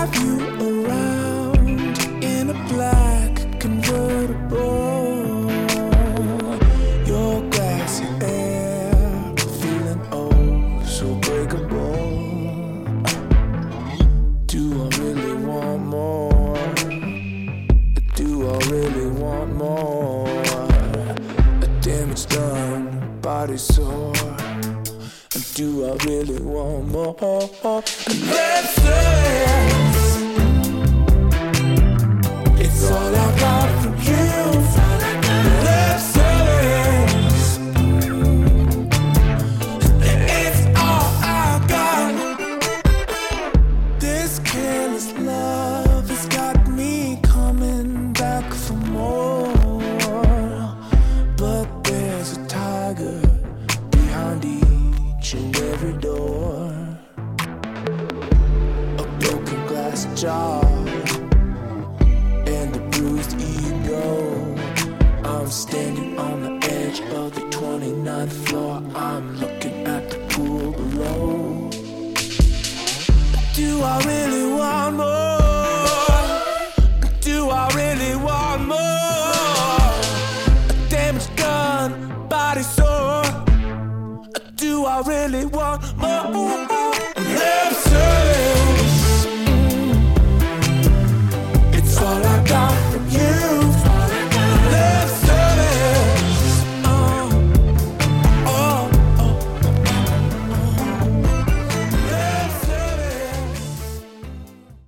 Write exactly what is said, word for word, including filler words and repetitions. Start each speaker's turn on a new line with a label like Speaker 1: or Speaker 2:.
Speaker 1: drive you around in a black convertible. Your glassy air, feeling oh so breakable. Do I really want more? Do I really want more? A damage done, body sore. Do I really want more? Let's say it's all I got from you. Let's say it's all I got. This careless love has got me coming back for more. But there's a tiger behind each and every door. A broken glass jar and a bruised ego. I'm standing on the edge of the twenty-ninth floor. I'm looking at the pool below. Do I really want more? Do I really want more? A damaged gun, body sore. Do I really want more?